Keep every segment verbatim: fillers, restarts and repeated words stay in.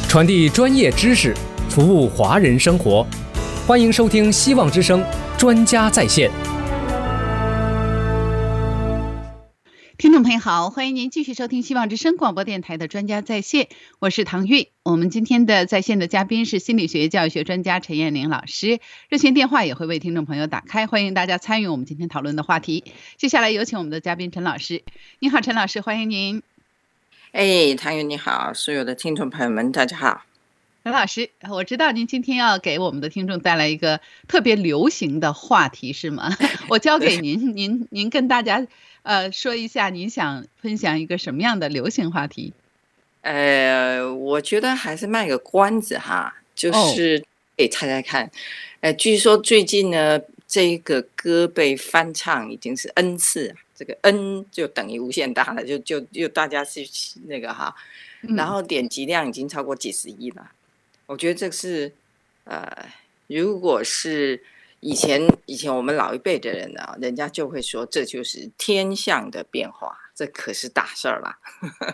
传递专业知识，服务华人生活。欢迎收听希望之声专家在线。 听众朋友好，欢迎您继续收听希望之声广播电台的专家在线，我是唐韵。我们今天的在线的嘉宾是心理学教育学专家陈燕玲老师，热线电话也会为听众朋友打开，欢迎大家参与我们今天讨论的话题。接下来有请我们的嘉宾陈老师。你好，陈老师，欢迎您。 哎，唐韵你好，所有的听众朋友们大家好。 陈老师，我知道您今天要给我们的听众带来一个特别流行的话题是吗？我交给您，您您跟大家呃说一下，您想分享一个什么样的流行话题？ 呃，我觉得还是卖个关子哈，就是给猜猜看。呃，据说最近呢，这个歌被翻唱已经是 N 次，这个 N 就等于无限大了，就就就大家是那个哈，然后点击量已经超过几十亿了。我觉得这是呃，如果是以前以前我们老一辈的人呢，人家就会说这就是天象的变化，这可是大事儿了。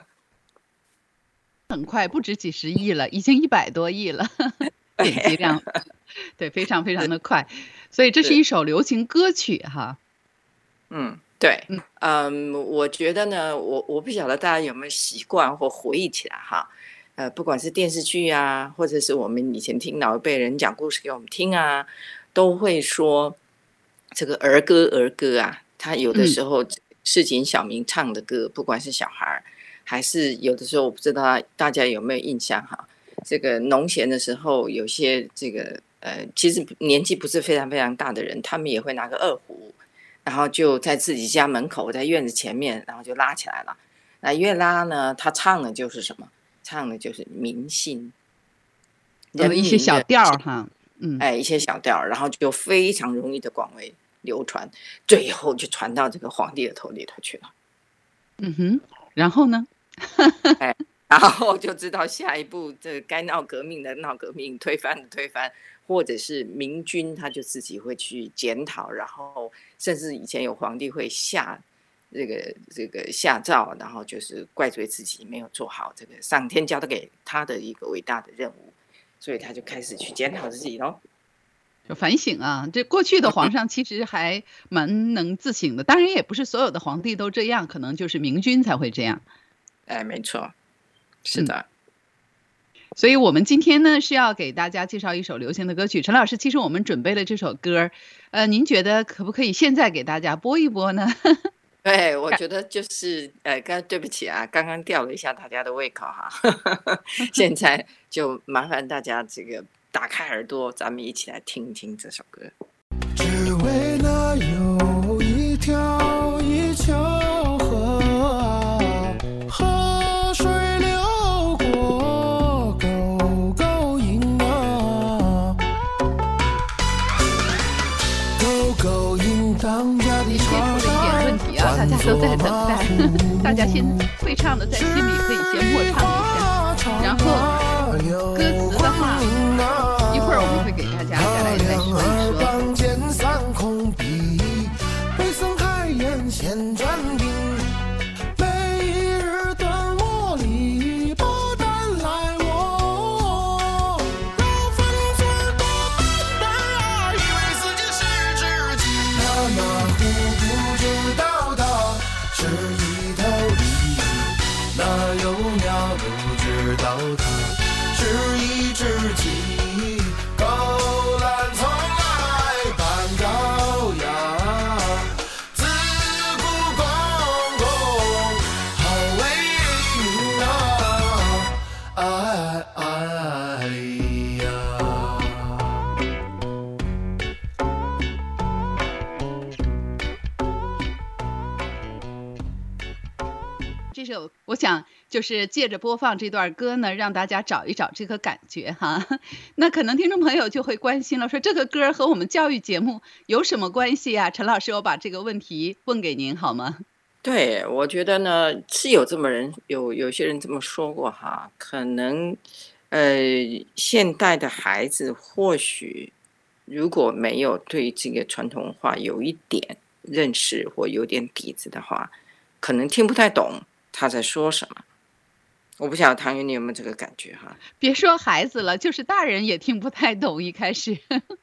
很快，不止几十亿了，已经一百多亿了，点击量，对，非常非常的快，所以这是一首流行歌曲哈。 嗯，对，嗯，我觉得呢，我我不晓得大家有没有习惯或回忆起来哈。呃，不管是电视剧啊，或者是我们以前听老一辈人讲故事给我们听啊，都会说这个儿歌儿歌啊，他有的时候市井小民唱的歌，不管是小孩还是有的时候，我不知道大家有没有印象哈。这个农闲的时候，有些这个呃，其实年纪不是非常非常大的人，他们也会拿个二胡，然后就在自己家门口，在院子前面，然后就拉起来了。那越拉呢，他唱的就是什么？唱的就是民心， 有一些小调哈，嗯， 哎，一些小调，然后就非常容易的广为流传，最后就传到这个皇帝的头里头去了。 嗯哼，然后呢？ 哎，然后就知道下一步这该闹革命的闹革命，推翻的推翻，或者是明君他就自己会去检讨，然后甚至以前有皇帝会下。这个这个下诏，然后就是怪罪自己没有做好这个上天交给他的一个伟大的任务，所以他就开始去检讨自己咯， 就反省啊。这过去的皇上其实还蛮能自省的，当然也不是所有的皇帝都这样，可能就是明君才会这样。 哎，没错，是的。 嗯、所以我们今天呢是要给大家介绍一首流行的歌曲。陈老师，其实我们准备了这首歌，呃，您觉得可不可以现在给大家播一播呢？ 对，我觉得就是呃，刚对不起啊，刚刚吊了一下大家的胃口哈，现在就麻烦大家这个打开耳朵，咱们一起来听一听这首歌。 只为那有一条一条河啊，河水流过沟沟营啊，沟沟营当家的唱。 大家都在等待，大家先会唱的在心里可以先默唱一下，然后歌词的话，一会儿我们会给大家再来再说一说。 剑三空笔，北宋开元现传兵，每一日端我里，不但来我，老犯罪多半带，以为自己是知己，那马虎不知道。是一头驴，哪有鸟不知道它是一只鸡，狗懒从来扮羔羊，自古公公好为民啊，哎哎呀。 这首我想就是借着播放这段歌呢，让大家找一找这个感觉哈。那可能听众朋友就会关心了，说这个歌和我们教育节目有什么关系啊？陈老师，我把这个问题问给您好吗？ 对，我觉得呢是有这么人有有些人这么说过哈，可能呃现代的孩子或许如果没有对这个传统文化有一点认识或有点底子的话，可能听不太懂他在说什么。 我不晓得唐云你有没有这个感觉哈？ 别说孩子了，就是大人也听不太懂一开始。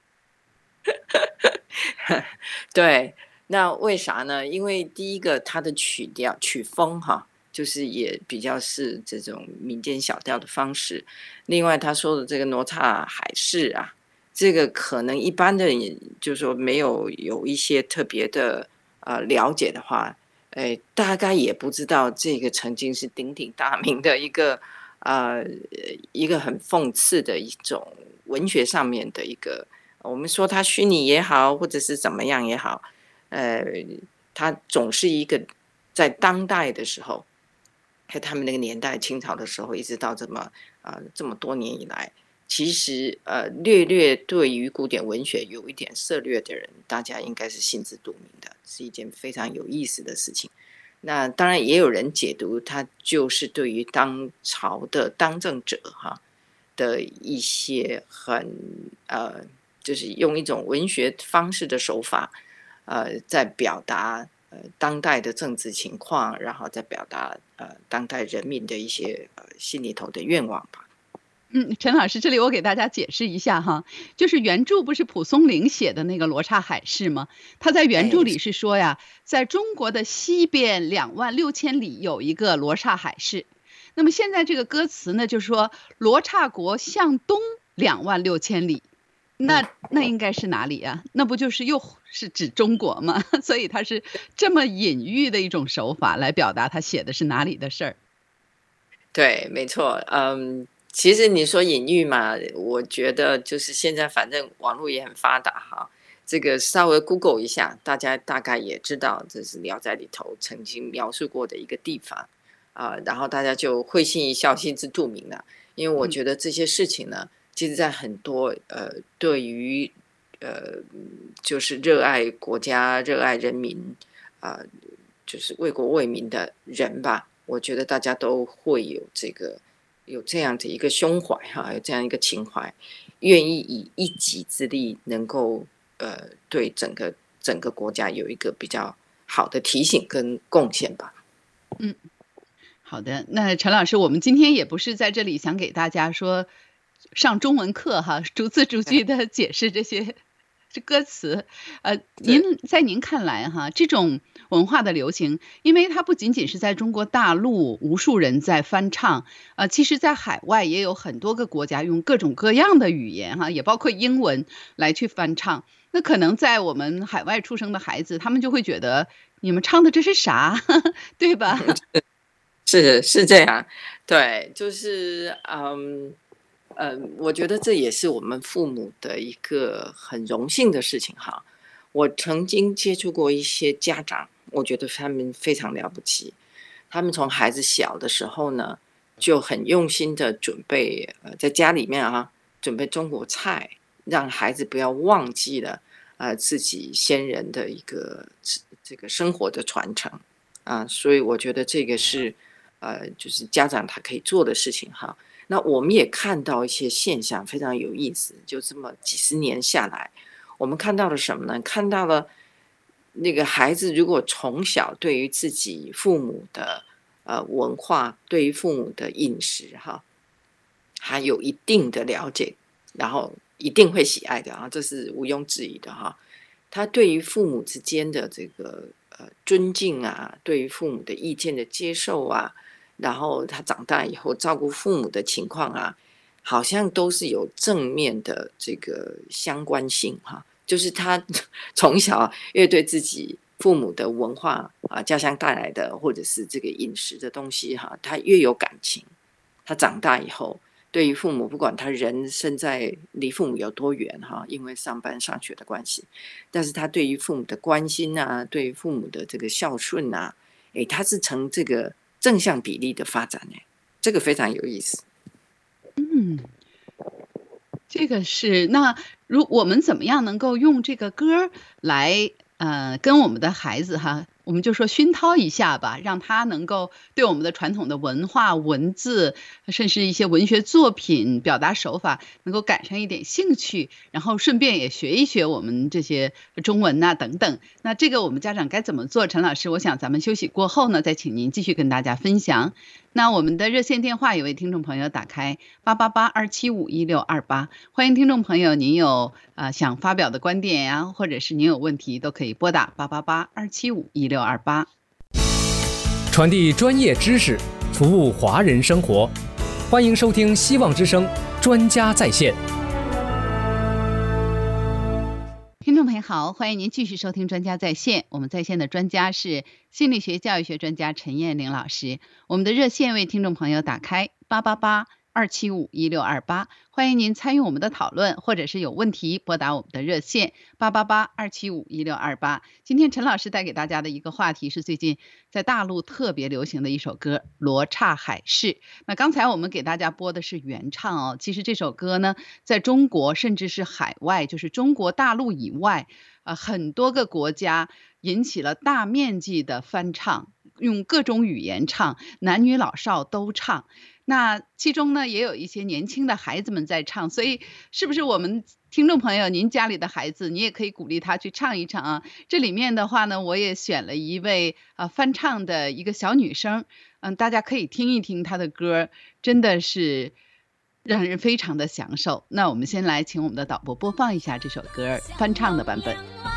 对，那为啥呢？因为第一个它的曲调曲风哈，就是也比较是这种民间小调的方式。另外他说的这个哪吒海市啊，这个可能一般的人就是说没有有一些特别的呃了解的话，哎，大概也不知道这个曾经是鼎鼎大名的一个呃一个很讽刺的一种文学上面的一个，我们说它虚拟也好，或者是怎么样也好，呃，它总是一个在当代的时候，在他们那个年代清朝的时候，一直到这么啊、呃、这么多年以来，其实呃略略对于古典文学有一点涉略的人，大家应该是心知肚明的，是一件非常有意思的事情。那当然也有人解读它就是对于当朝的当政者哈的一些很呃，就是用一种文学方式的手法，呃，在表达呃当代的政治情况，然后再表达呃当代人民的一些呃心里头的愿望吧。 嗯，陈老师，这里我给大家解释一下哈，就是原著不是蒲松龄写的那个《罗刹海市》吗？他在原著里是说呀，在中国的西边两万六千里有一个罗刹海市。那么现在这个歌词呢，就是说罗刹国向东两万六千里，那那应该是哪里呀？那不就是又是指中国吗？所以他是这么隐喻的一种手法来表达他写的是哪里的事儿。 对，没错，嗯。其实你说隐喻嘛，我觉得就是现在反正网络也很发达哈，这个稍微 Google 一下，大家大概也知道这是《聊斋》里头曾经描述过的一个地方啊、呃，然后大家就会心一笑，心知肚明了。因为我觉得这些事情呢，其实在很多呃对于呃就是热爱国家、热爱人民啊、呃，就是为国为民的人吧，我觉得大家都会有这个。有这样的一个胸怀哈，有这样一个情怀，愿意以一己之力，能够呃对整个整个国家有一个比较好的提醒跟贡献吧。 嗯，好的，那陈老师，我们今天也不是在这里想给大家说上中文课哈，逐字逐句的解释这些这歌词，呃，您在您看来哈，这种文化的流行，因为它不仅仅是在中国大陆无数人在翻唱，呃，其实在海外也有很多个国家用各种各样的语言哈，也包括英文来去翻唱。那可能在我们海外出生的孩子，他们就会觉得你们唱的这是啥，对吧？ 是是这样，对，就是嗯。呃，我觉得这也是我们父母的一个很荣幸的事情哈。我曾经接触过一些家长，我觉得他们非常了不起。他们从孩子小的时候呢，就很用心的准备，呃，在家里面啊，准备中国菜，让孩子不要忘记了呃自己先人的一个这个生活的传承啊。所以我觉得这个是呃，就是家长他可以做的事情哈。那我们也看到一些现象非常有意思，就这么几十年下来，我们看到了什么呢？看到了那个孩子如果从小对于自己父母的呃文化，对于父母的饮食哈，还有一定的了解，然后一定会喜爱的啊，这是毋庸置疑的哈。他对于父母之间的这个呃尊敬啊，对于父母的意见的接受啊。然后他长大以后照顾父母的情况啊，好像都是有正面的这个相关性哈。就是他从小越对自己父母的文化啊、家乡带来的或者是这个饮食的东西哈，他越有感情。他长大以后，对于父母，不管他人生在离父母有多远哈，因为上班上学的关系，但是他对于父母的关心啊，对于父母的这个孝顺啊，诶，他是呈这个。正向比例的发展呢，这个非常有意思。 嗯，这个是那如我们怎么样能够用这个歌来呃跟我们的孩子哈，我们就说熏陶一下吧，让他能够对我们的传统的文化、文字，甚至一些文学作品表达手法能够感上一点兴趣，然后顺便也学一学我们这些中文呐、啊、等等。那这个我们家长该怎么做？陈老师，我想咱们休息过后呢，再请您继续跟大家分享。 那我们的热线电话有位听众朋友打开八八八二七五一六二八，欢迎听众朋友，您有呃想发表的观点呀，或者是您有问题，都可以拨打八八八二七五一六二八。 传递专业知识，服务华人生活，欢迎收听希望之声专家在线。 听众朋友好，欢迎您继续收听专家在线。我们在线的专家是心理学教育学专家陈燕玲老师。我们的热线为听众朋友打开八八八二七五一六二八，欢迎您参与我们的讨论，或者是有问题拨打我们的热线八八八二七五一六二八。今天陈老师带给大家的一个话题是最近在大陆特别流行的一首歌《罗刹海市》。那刚才我们给大家播的是原唱哦，其实这首歌呢，在中国甚至是海外，就是中国大陆以外，呃，很多个国家引起了大面积的翻唱，用各种语言唱，男女老少都唱。那其中呢，也有一些年轻的孩子们在唱，所以是不是我们听众朋友，您家里的孩子，你也可以鼓励他去唱一唱啊？这里面的话呢，我也选了一位呃翻唱的一个小女生，嗯，大家可以听一听她的歌，真的是让人非常的享受。那我们先来请我们的导播播放一下这首歌翻唱的版本。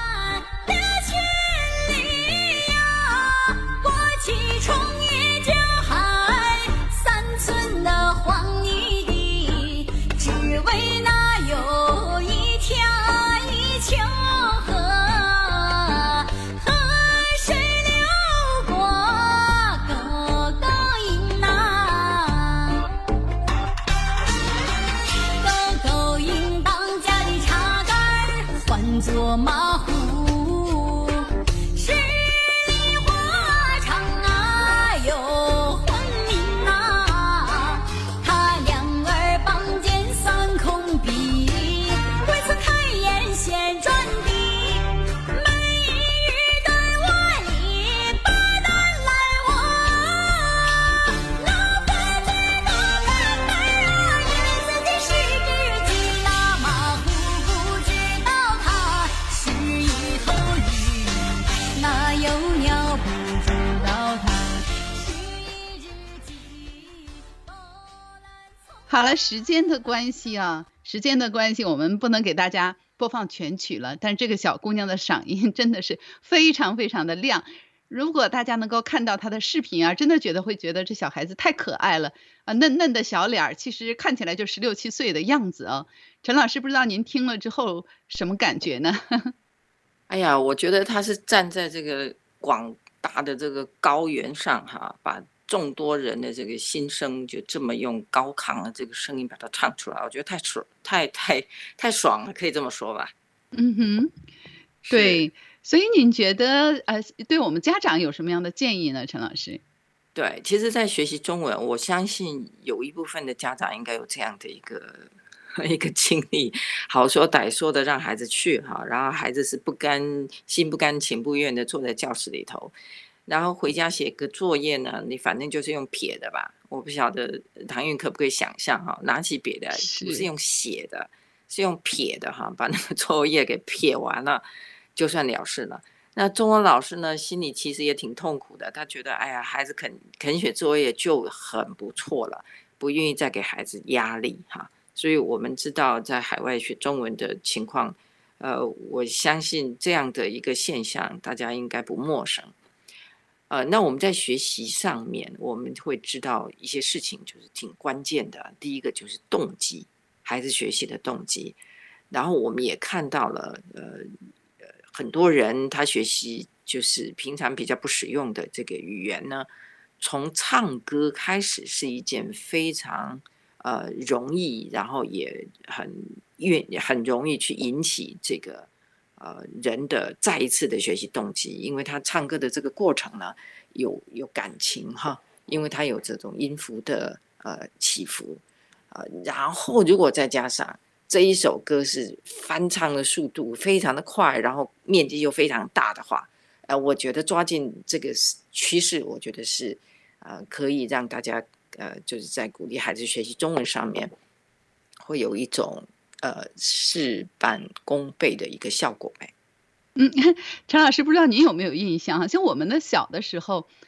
做马虎，十里花场啊有婚姻啊，他两儿绑肩三空比，为此开眼先转地，每日对我你把单来我，那不知道人儿啊，以为自己是知己那马虎不知道他是一头驴，那有鸟不知道它是一只鸡。 好了，时间的关系啊，时间的关系，我们不能给大家播放全曲了。但这个小姑娘的嗓音真的是非常非常的亮。如果大家能够看到她的视频啊，真的觉得会觉得这小孩子太可爱了啊，嫩嫩的小脸儿，其实看起来就十六七岁的样子啊。陈老师，不知道您听了之后什么感觉呢？ 哎呀，我觉得他是站在这个广大的这个高原上哈，把众多人的这个心声就这么用高亢的这个声音把它唱出来，我觉得太爽，太太太爽了，可以这么说吧？ 嗯哼，对，所以您觉得呃，对我们家长有什么样的建议呢，陈老师？ 对，其实，在学习中文，我相信有一部分的家长应该有这样的一个一个经历，好说歹说的让孩子去哈，然后孩子是不甘心不甘情不愿的坐在教室里头。然后回家写个作业呢，你反正就是用撇的吧，我不晓得唐韵可不可以想象哈，拿起笔的不是用写的，是用撇的哈，把那个作业给撇完了，就算了事了。那中文老师呢，心里其实也挺痛苦的，他觉得哎呀，孩子肯肯写作业就很不错了，不愿意再给孩子压力哈。所以我们知道在海外学中文的情况，呃，我相信这样的一个现象，大家应该不陌生。呃，那我们在学习上面，我们会知道一些事情，就是挺关键的。第一个就是动机，孩子学习的动机。然后我们也看到了，呃，很多人他学习就是平常比较不使用的这个语言呢，从唱歌开始是一件非常呃容易，然后也很愿很容易去引起这个。呃，人的再一次的学习动机，因为他唱歌的这个过程呢，有有感情哈，因为他有这种音符的呃起伏，呃，然后如果再加上这一首歌是翻唱的速度非常的快，然后面积又非常大的话，呃，我觉得抓紧这个趋势，我觉得是呃可以让大家呃就是在鼓励孩子学习中文上面，会有一种。呃，事半功倍的一个效果呗。 嗯，陈老师，不知道您有没有印象？像我们的小的时候，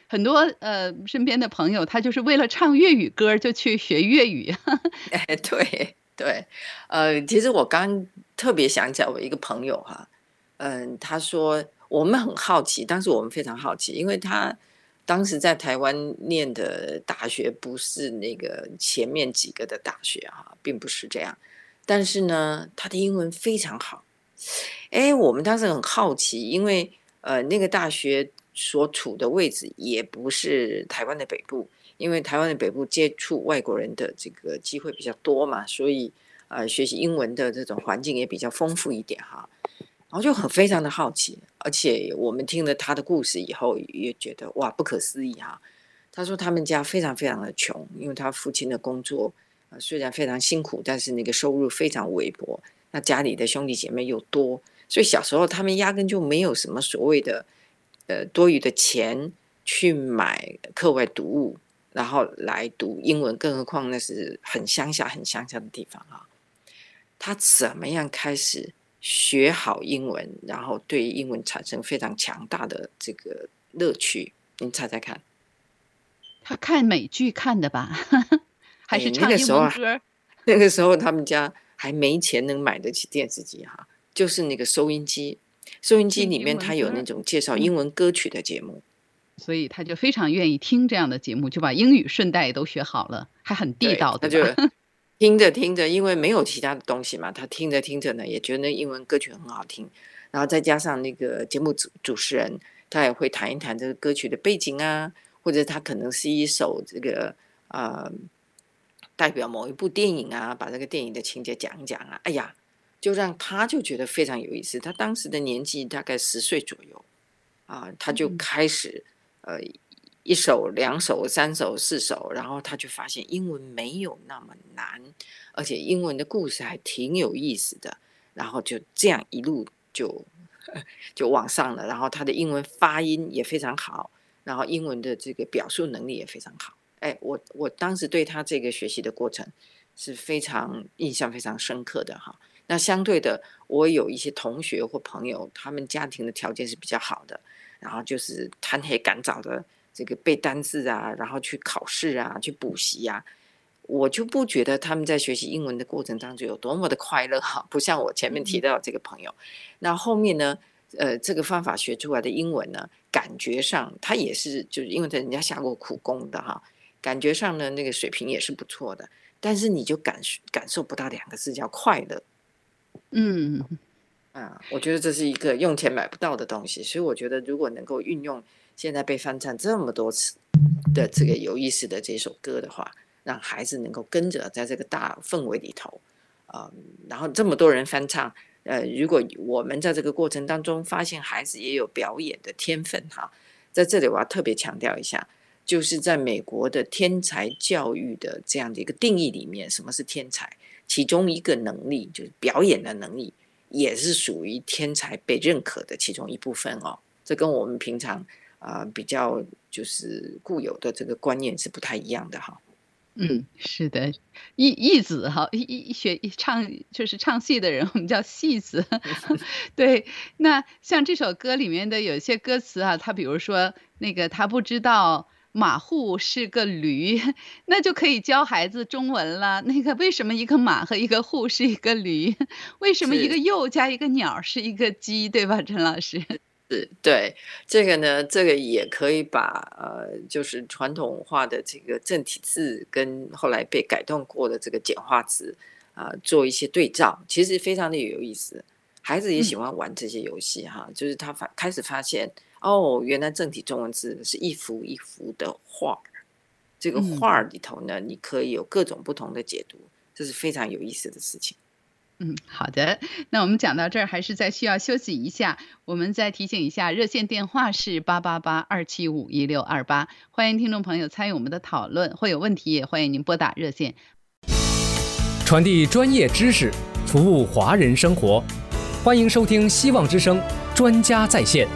很多呃身边的朋友，他就是为了唱粤语歌就去学粤语。 哎，对对，呃，其实我刚特别想讲我一个朋友哈，嗯，他说我们很好奇，当时我们非常好奇，因为他当时在台湾念的大学不是那个前面几个的大学哈，并不是这样，但是呢，他的英文非常好。哎，我们当时很好奇，因为呃，那个大学所处的位置也不是台湾的北部，因为台湾的北部接触外国人的这个机会比较多嘛，所以呃，学习英文的这种环境也比较丰富一点哈。然后就很非常的好奇，而且我们听了他的故事以后，也觉得哇不可思议哈。他说他们家非常非常的穷，因为他父亲的工作呃虽然非常辛苦，但是那个收入非常微薄。那家里的兄弟姐妹又多，所以小时候他们压根就没有什么所谓的呃多余的钱去买课外读物，然后来读英文，更何况那是很乡下很乡下的地方啊。他怎么样开始学好英文，然后对英文产生非常强大的这个乐趣？你猜猜看？ 他看美剧看的吧？还是哎那唱英个时候啊文歌？ 那个时候他们家还没钱能买得起电视机哈，就是那个收音机，收音机里面听英文歌。 它有那种介绍嗯， 英文歌曲的节目。 所以他就非常愿意听这样的节目，就把英语顺带也都学好了，还很地对， 道， 他就对吧？ 听着听着，因为没有其他的东西嘛，他听着听着呢，也觉得那英文歌曲很好听，然后再加上那个节目主主持人，他也会谈一谈这个歌曲的背景啊，或者他可能是一首这个呃代表某一部电影啊，把这个电影的情节讲一讲啊，哎呀，就让他就觉得非常有意思。他当时的年纪大概十岁左右啊，他就嗯开始呃一首、两首、三首、四首，然后他就发现英文没有那么难，而且英文的故事还挺有意思的，然后就这样一路就就往上了，然后他的英文发音也非常好，然后英文的这个表述能力也非常好。哎，我我当时对他这个学习的过程是非常印象非常深刻的哈。那相对的，我有一些同学或朋友，他们家庭的条件是比较好的，然后就是贪黑赶早的这个背单字啊，然后去考试啊，去补习啊，我就不觉得他们在学习英文的过程当中有多么的快乐哈，不像我前面提嗯到的这个朋友。那后面呢，呃，这个方法学出来的英文呢，感觉上他也是就是因为人家下过苦功的哈，感觉上呢那个水平也是不错的，但是你就感感受不到两个字叫快乐。 嗯， 啊，我觉得这是一个用钱买不到的东西，所以我觉得如果能够运用现在被翻唱这么多次的这个有意思的这首歌的话，让孩子能够跟着在这个大氛围里头，呃，然后这么多人翻唱，呃，如果我们在这个过程当中发现孩子也有表演的天分哈，在这里我要特别强调一下，就是在美国的天才教育的这样的一个定义里面，什么是天才？其中一个能力就是表演的能力，也是属于天才被认可的其中一部分哦。这跟我们平常啊、呃、比较就是固有的这个观念是不太一样的哈。 嗯，是的，艺艺子哈，艺艺学唱就是唱戏的人，我们叫戏子。对，那像这首歌里面的有些歌词啊，他比如说那个他不知道马户是个驴，那就可以教孩子中文了。那个为什么一个马和一个户是一个驴？为什么一个是又加一个鸟是一个鸡？对吧，陈老师？ 是，对，这个呢，这个也可以把呃，就是传统化的这个正体字跟后来被改动过的这个简化字啊、呃，做一些对照，其实非常的有意思。孩子也喜嗯欢玩这些游戏哈，就是他发开始发现哦，原来正体中文字是一幅一幅的画，这个画嗯。 里头呢，你可以有各种不同的解读，这是非常有意思的事情。 嗯，好的。那我们讲到这儿，还是再需要休息一下。我们再提醒一下，热线电话是八八八二七五一六二八，欢迎听众朋友参与我们的讨论，或有问题也欢迎您拨打热线。 传递专业知识，服务华人生活。欢迎收听希望之声专家在线。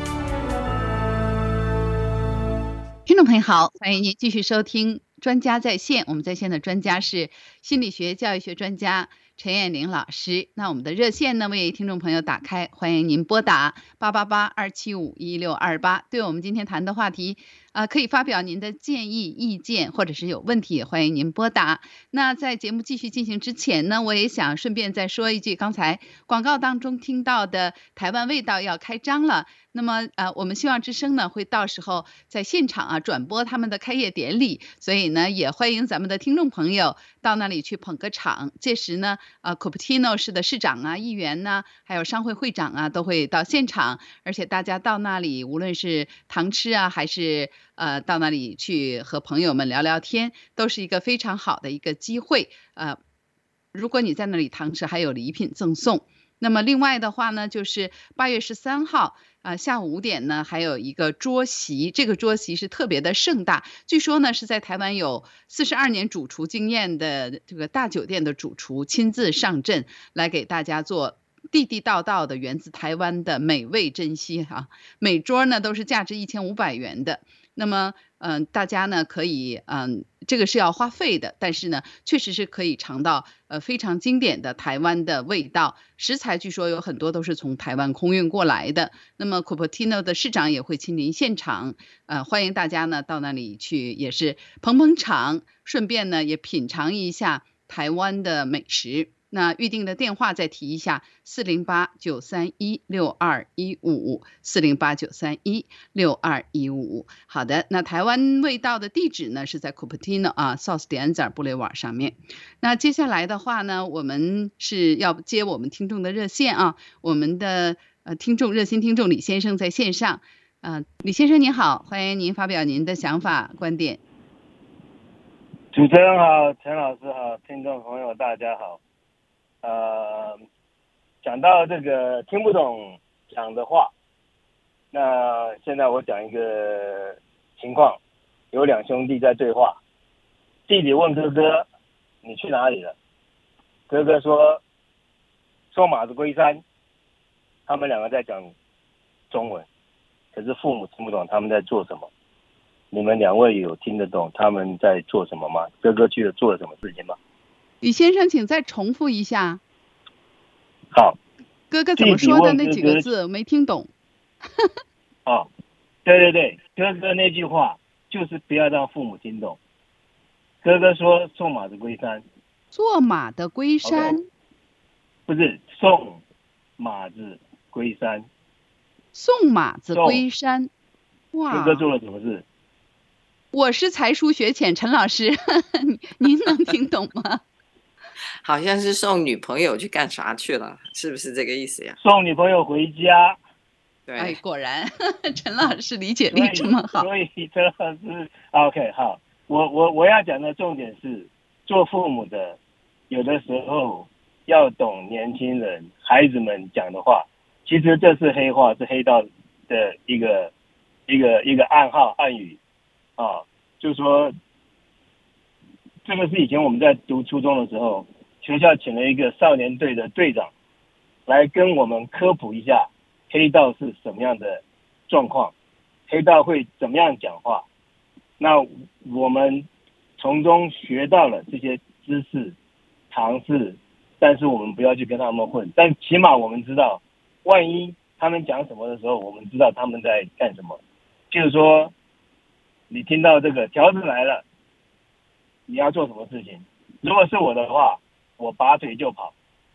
听众朋友好，欢迎您继续收听专家在线。我们在线的专家是心理学教育学专家陈燕玲老师。那我们的热线呢，为听众朋友打开，欢迎您拨打八八八二七五一六二八。对我们今天谈的话题， 啊、可以发表您的建议、意见，或者是有问题也欢迎您拨打。那在节目继续进行之前呢，我也想顺便再说一句，刚才广告当中听到的台湾味道要开张了。那么呃，我们希望之声呢会到时候在现场啊转播他们的开业典礼，所以呢也欢迎咱们的听众朋友到那里去捧个场。届时呢，呃 Cupertino 市的市长啊、议员呢，还有商会会长啊都会到现场，而且大家到那里无论是堂吃啊，还是呃到那里去和朋友们聊聊天，都是一个非常好的一个机会。呃，如果你在那里堂吃，还有礼品赠送。那么另外的话呢，就是八月十三号啊、呃、下午五点呢，还有一个桌席，这个桌席是特别的盛大，据说呢是在台湾有四十二年主厨经验的这个大酒店的主厨亲自上阵，来给大家做地地道道的源自台湾的美味珍稀哈、啊，每桌呢都是价值一千五百元的。那么，嗯、呃，大家呢可以，嗯，这个是要花费的，但是呢，确实是可以尝到呃非常经典的台湾的味道。食材据说有很多都是从台湾空运过来的。那么 Cupertino 的市长也会亲临现场，呃，欢迎大家呢到那里去，也是捧捧场，顺便呢也品尝一下台湾的美食。那预定的电话再提一下：四零八九三一六二一五，四零八九三一六二一五。好的，那台湾味道的地址呢是在 Cupertino 啊 South 迪安兹尔布雷瓦上面。那接下来的话呢，我们是要接我们听众的热线啊，我们的呃听众热心听众李先生在线上。呃，李先生您好，欢迎您发表您的想法观点。 主持人好，陈老师好，听众朋友大家好。呃，讲到这个听不懂讲的话，那现在我讲一个情况，有两兄弟在对话，弟弟问哥哥：“你去哪里了？”哥哥说：“送马子归山。”他们两个在讲中文，可是父母听不懂他们在做什么。你们两位有听得懂他们在做什么吗？哥哥去了做了什么事情吗？ 李先生，请再重复一下。 好， 哥哥怎么说的那几个字？我没听懂。 哦，对对对，哥哥那句话就是不要让父母听懂。哥哥说送马子归山。 坐马的归山。Okay. 不是送马子归山。 送马子归山。哇。 哥哥做了什么事？ 我是才疏学浅，陈老师，您能听懂吗？ 好像是送女朋友去干啥去了，是不是这个意思呀？ 送女朋友回家。 对， 哎，果然陈老师理解力这么好。 所以陈老师 ，OK， 好，我我我要讲的重点是，做父母的有的时候要懂年轻人、孩子们讲的话，其实这是黑话，是黑道的一个一个一个暗号暗语。啊，就是说，这个是以前我们在读初中的时候，学校请了一个少年队的队长，来跟我们科普一下黑道是什么样的状况，黑道会怎么样讲话。那我们从中学到了这些知识、常识，但是我们不要去跟他们混，但起码我们知道，万一他们讲什么的时候，我们知道他们在干什么。就是说，你听到这个条子来了，你要做什么事情？如果是我的话，我拔腿就跑。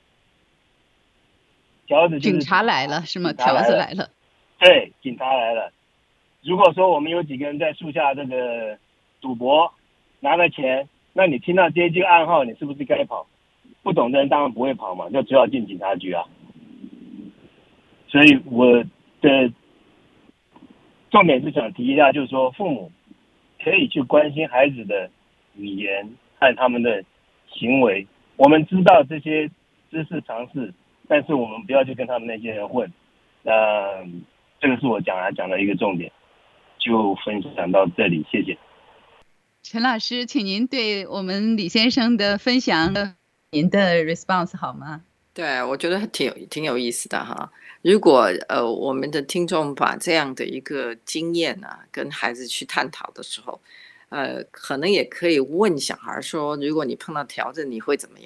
条子就是警察来了是吗？条子来了。 对，警察来了。如果说我们有几个人在树下这个赌博，拿了钱，那你听到这句暗号，你是不是该跑？不懂的人当然不会跑嘛，就只好进警察局啊。所以我的重点是想提一下，就是说父母可以去关心孩子的语言和他们的行为。我们知道这些知识常识，但是我们不要去跟他们那些人混。呃，这个是我讲来讲的一个重点，就分享到这里，谢谢。 陈老师，请您对我们李先生的分享，您的 response 好吗？ 对，我觉得挺有挺有意思的哈。如果呃我们的听众把这样的一个经验啊，跟孩子去探讨的时候，呃，可能也可以问小孩说，如果你碰到条子，你会怎么样？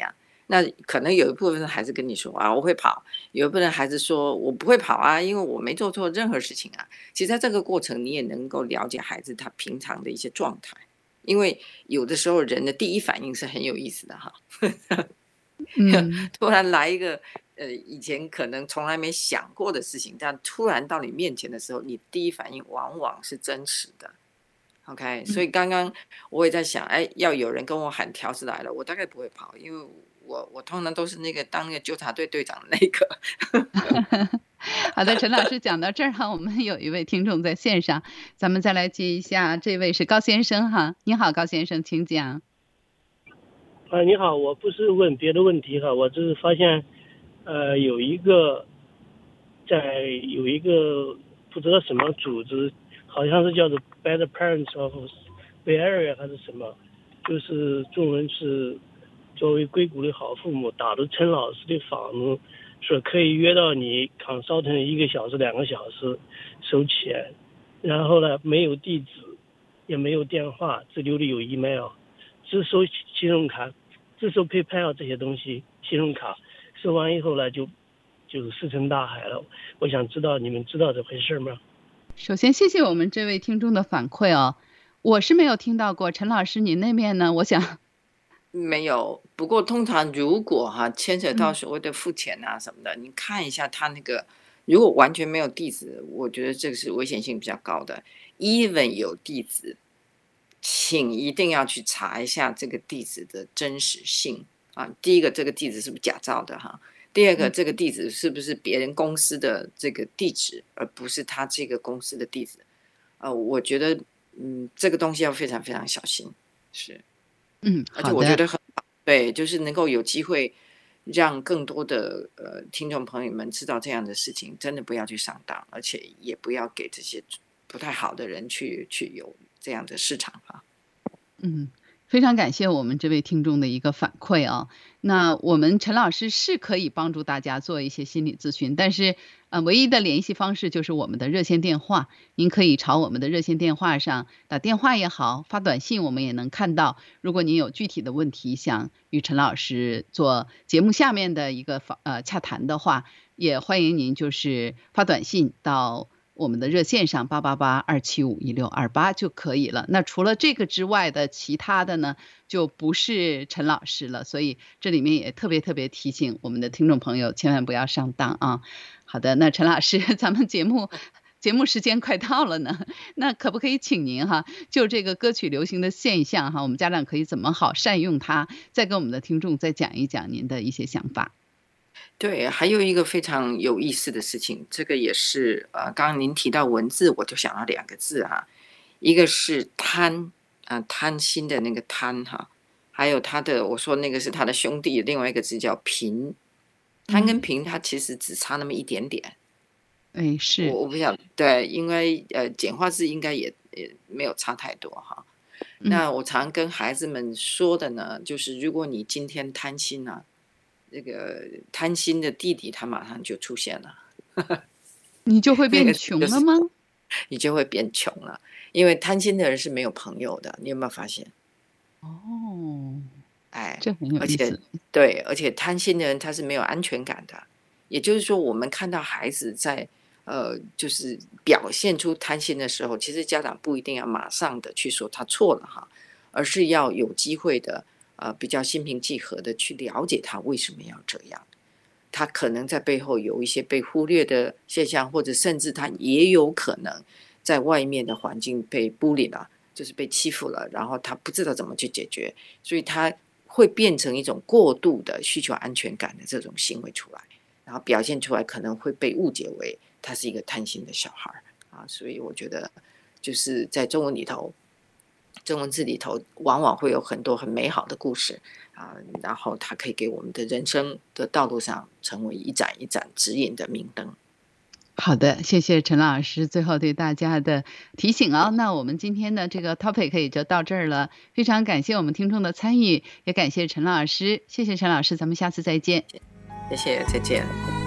那可能有一部分的孩子跟你说啊，我会跑；有一部分的孩子说我不会跑啊，因为我没做错任何事情啊。其实在这个过程，你也能够了解孩子他平常的一些状态，因为有的时候人的第一反应是很有意思的哈。 嗯， 突然来一个呃以前可能从来没想过的事情，但突然到你面前的时候，你第一反应往往是真实的。OK，所以刚刚我也在想，哎，要有人跟我喊条子来了，我大概不会跑，因为我我通常都是那个当那个纠察队队长的那个。 好的，陈老师讲到这儿哈，我们有一位听众在线上，咱们再来接一下，这位是高先生哈。你好，高先生，请讲。 啊，你好，我不是问别的问题哈，我只是发现，呃，有一个在有一个不知道什么组织，好像是叫做 Better Parents of Bay Area 还是什么，就是中文是作为硅谷的好父母，打着陈老师的访问，说可以约到你 consultant 一个小时两个小时收钱，然后呢没有地址也没有电话，只留的有 email， 只收信用卡，只收 PayPal 这些东西，信用卡收完以后呢就就是石沉大海了。我想知道你们知道这回事吗？ 首先谢谢我们这位听众的反馈哦，我是没有听到过，陈老师您那边呢？我想没有，不过通常如果哈牵扯到嗯所谓的付钱啊什么的，你看一下他那个，如果完全没有地址，我觉得这个是危险性比较高的。even 有地址，请一定要去查一下这个地址的真实性啊。第一个，这个地址是不是假造的哈？第二个， 嗯这个地址是不是别人公司的这个地址，而不是他这个公司的地址？呃，我觉得，嗯，这个东西要非常非常小心，是。 嗯， 而且好的， 我觉得很好，对，就是能够有机会让更多的呃听众朋友们知道这样的事情，真的不要去上当，而且也不要给这些不太好的人去去有这样的市场哈。 嗯，非常感谢我们这位听众的一个反馈啊。那我们陈老师是可以帮助大家做一些心理咨询，但是呃，唯一的联系方式就是我们的热线电话，您可以朝我们的热线电话上打电话也好，发短信我们也能看到。如果您有具体的问题想与陈老师做节目下面的一个访呃洽谈的话，也欢迎您就是发短信到我们的热线上八八八二七五一六二八就可以了。那除了这个之外的其他的呢，就不是陈老师了。所以这里面也特别特别提醒我们的听众朋友，千万不要上当啊。好的，那陈老师，咱们节目节目时间快到了呢，那可不可以请您哈，就这个歌曲流行的现象哈，我们家长可以怎么好善用它，再跟我们的听众再讲一讲您的一些想法。 对，还有一个非常有意思的事情，这个也是呃，刚刚您提到文字，我就想到两个字哈，一个是贪啊、呃，贪心的那个贪哈，还有他的我说那个是他的兄弟，另外一个字叫贫，贪跟贫它其实只差那么一点点。 哎，是， 我我不晓得，对，因为呃简化字应该也也没有差太多哈。 嗯那我常跟孩子们说的呢，就是如果你今天贪心啊，这个贪心的弟弟他马上就出现了， 你就会那个变就是穷了吗？ 你就会变穷了，因为贪心的人是没有朋友的，你有没有发现？ 哦， 哎， 这很有而且意思。 对，而且贪心的人他是没有安全感的，也就是说，我们看到孩子在呃，就是表现出贪心的时候，其实家长不一定要马上的去说他错了哈，而是要有机会的呃，比较心平气和的去了解他为什么要这样。他可能在背后有一些被忽略的现象，或者甚至他也有可能在外面的环境被bully了，就是被欺负了，然后他不知道怎么去解决，所以他会变成一种过度的需求安全感的这种行为出来，然后表现出来可能会被误解为他是一个贪心的小孩啊。所以我觉得就是在中文里头，中文字里头往往会有很多很美好的故事啊，然后它可以给我们的人生的道路上成为一盏一盏指引的明灯。 好的，谢谢陈老师最后对大家的提醒啊。那我们今天的这个 topic 也就到这儿了，非常感谢我们听众的参与，也感谢陈老师，谢谢陈老师，咱们下次再见。 谢谢，再见。